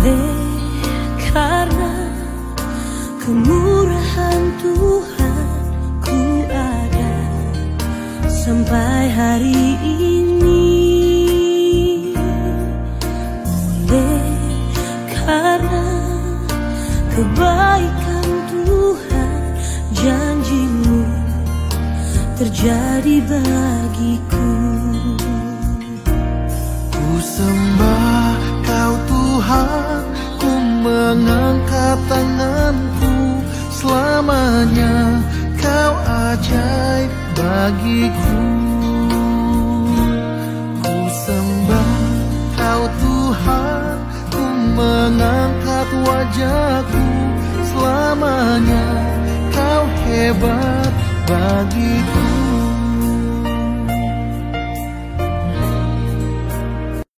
Oleh karena kemurahan Tuhan, ku ada sampai hari ini. Oleh karena kebaikan Tuhan, janji-Mu terjadi bagiku. Ku sembah Kau Tuhan, ku mengangkat tanganku. Selamanya Kau ajaib bagiku. Ku sembah Kau Tuhan, ku mengangkat wajahku. Selamanya Kau hebat bagiku.